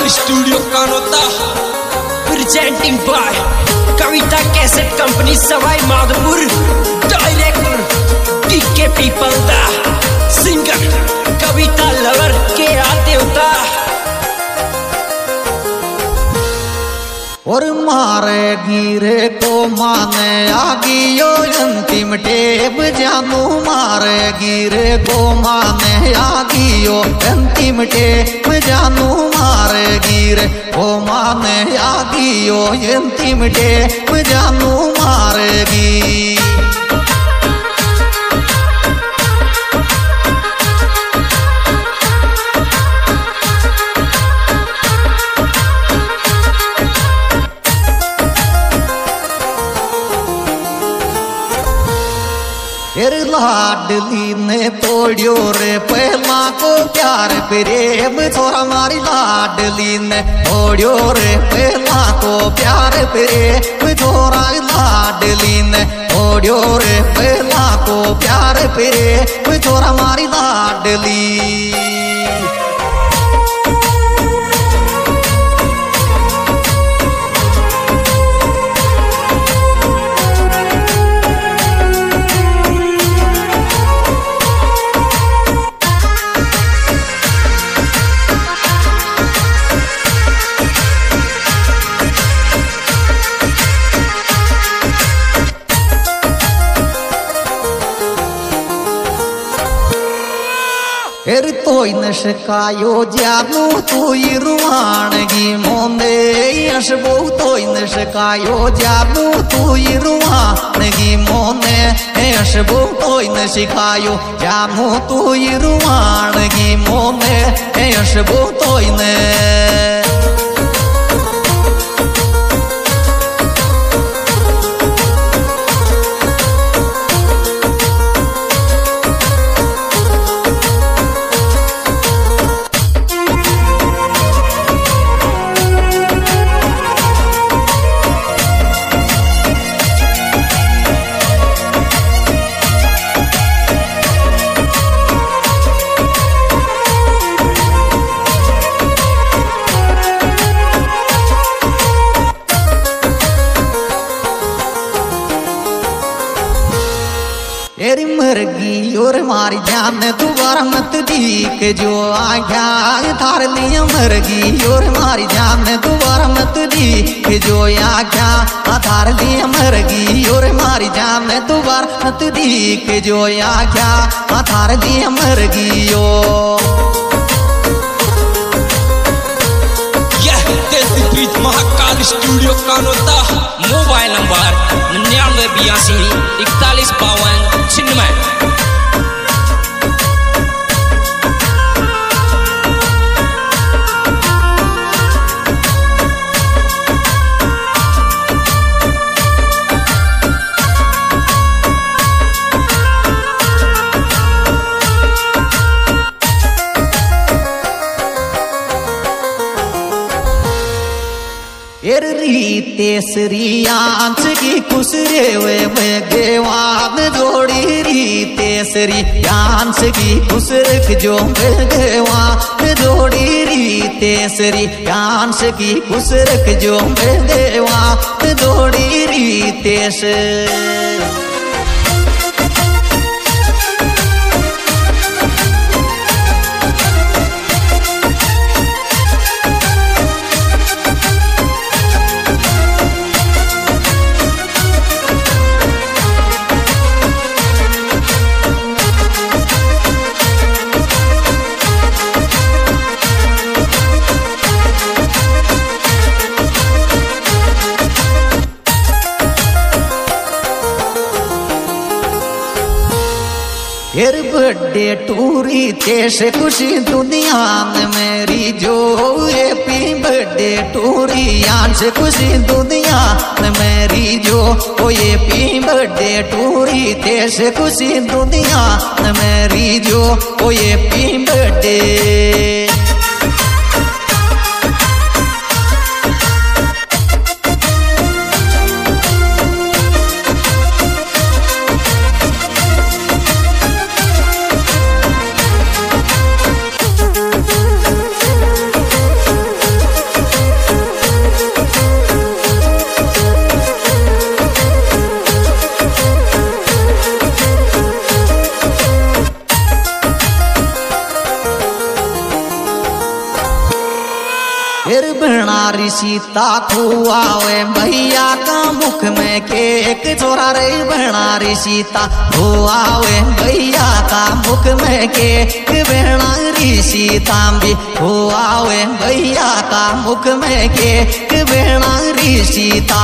Studio Kanota presenting by Kavita cassette company Sawai Madhopur. Director के पीपल दा सिंगर कविता लवर के देवता। और मारे गिरे को माने आगियो अंतिम टेप जानू मारे गिरे को माने आगियो अंतिम टेप जानू मारे गिरे को माने आगियो अंतिम टेप जानू मारेगी। लाडली ने तोड़ियो रे पहला को प्यार प्रेम छोरा मारी लाडली ने तोड़ियो रे पहला को प्यार प्रेम छोरा लाडली ने तोड़ियो रे पहला को प्यार प्रेम छोरा मारी लाडली। तोय न शिकायो जानू तू रुवानगी मोंदे यशबो तोय न शिकायो जानू तू रुवानगी मोंदे यशबो तोय न शिकायो जानू तू रुवानगी मोंदे यशबो तोय न। एरी मरगी और मारी जान दोबारा मत दीक जो आज्ञा थार लिया मरगी और मारी जान दोबारा मत दीक जो आज्ञा थार लिया मरगी और मारी जान दोबारा मत दीक जो आज्ञा थार लिया मरगी यो। यह देसी beat Mahakal studio Kanota. Mobile number 9982 4152 छिन्नवे। रीतेसरी आंच की कुसरे वे गेवान जोड़ी रीतेसरी आंच की कुसरक जो गेवान जोड़ी रीतेसरी आंच की कुसरक जो गेवान जोड़ी रीतेस। फिर बर्थडे टूरी तेज खुशी दुनिया में मेरी जो हैप्पी बर्थडे टूरी आज खुशी दुनिया में मेरी जो हैप्पी बर्थडे टूरी तेज खुशी दुनिया में मेरी जो हैप्पी बर्थडे। नारी सीता खुआवे भैया का मुख में केक छोरा रे बेणारी सीता खुआवे भैया का मुख में केक बेणारी सीता भी खुआवे भैया का मुख में केक बेणारी सीता।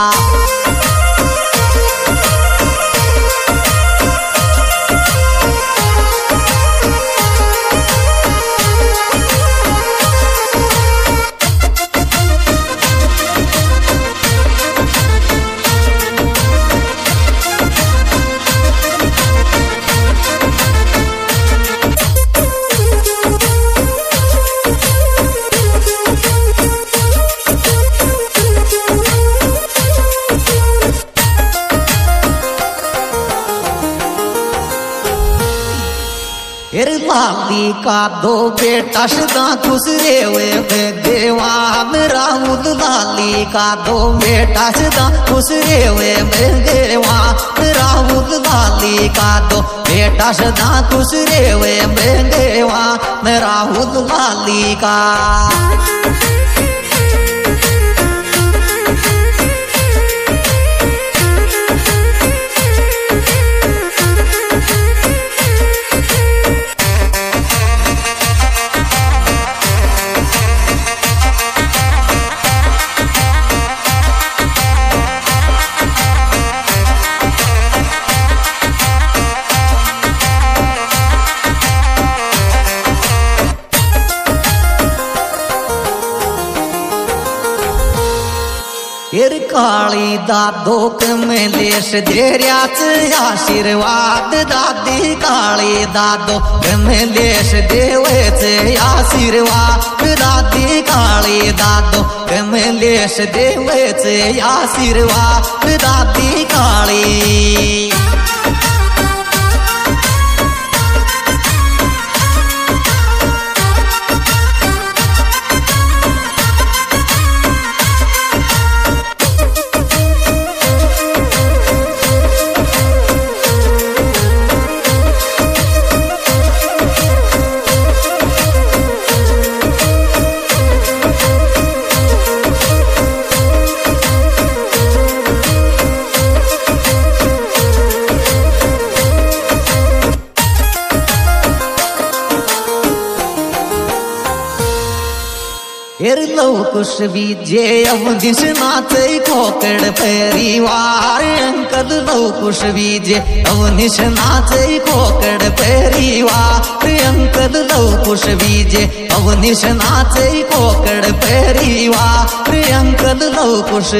लाली का दो बेटा सदा खुश रे वे देवा मेरा लाली का दो बेटा सदा खुश रे वे देवा मेरा लाली का दो बेटा सदा खुश रे वे देवा मेरा लाली का। काली दादो में लेस देरियाच आशीर्वाद दादी काली दादो में लेस देवे आशीर्वाद दादी काली दादो में लेस देवे आशीर्वाद दादी काली। कुश बीजे अवधि से नाचे खोकड़ परिवार अंकल लो कुश बीजे अवधि से नाचे खोकड़ परिवार अंकल लो कुश बीजे अवधि से नाचे खोकड़ परिवार अंकल लो कुश।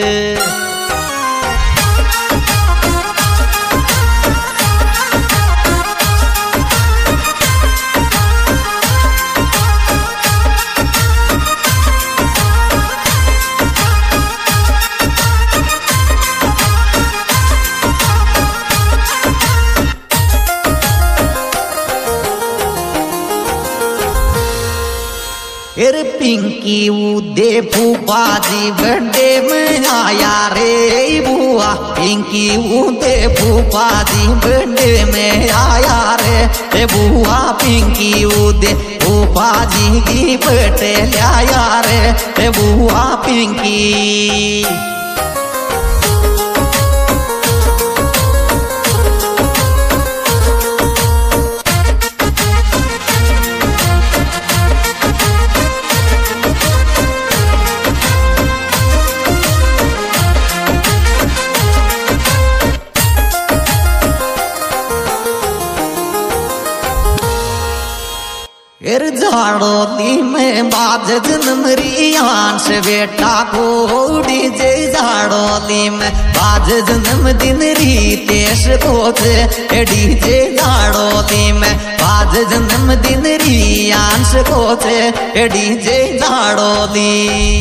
पिंकी उदे फूफाजी बर्थडे में आया रे बुआ पिंकी उदे फूफाजी बर्थडे में आया रे बुआ पिंकी उदे फूफाजी की बर्थडे आया रे बुआ पिंकी। झाड़ोली में बाज जन्मरी आंश बेटा को डीजे झाड़ोली में बाज जन्मदिन रीतेश को डीजे झाड़ोली में बाज जन्मदिन री आंश को डीजे झाड़ोली।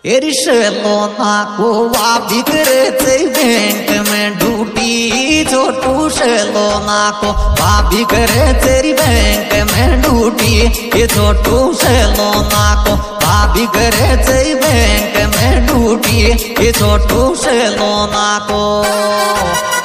शेलोना को वाभी करे थे बैंक में ड्यूटी छोटू शेलोना को वाभी करे तेरी बैंक में ड्यूटी ये छोटू शेलोना को वाभी करे तेरी बैंक में ड्यूटी ये छोटू शेलोना को